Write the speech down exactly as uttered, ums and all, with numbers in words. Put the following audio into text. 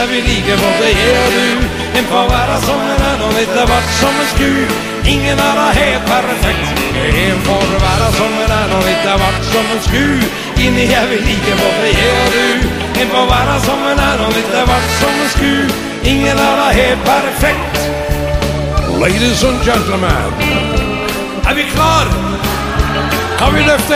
er vi like, for det er du. En får være som en annen og litt av hvert som en sku. Ingen er da helt perfekt. En får være som en annen og litt av hvert som en sku. Inni er vi like, for det er du. En får være som en annen og litt av hvert som en sku. Ingen er da helt perfekt. Ladies and gentlemen, er vi klar? Kan vi løfte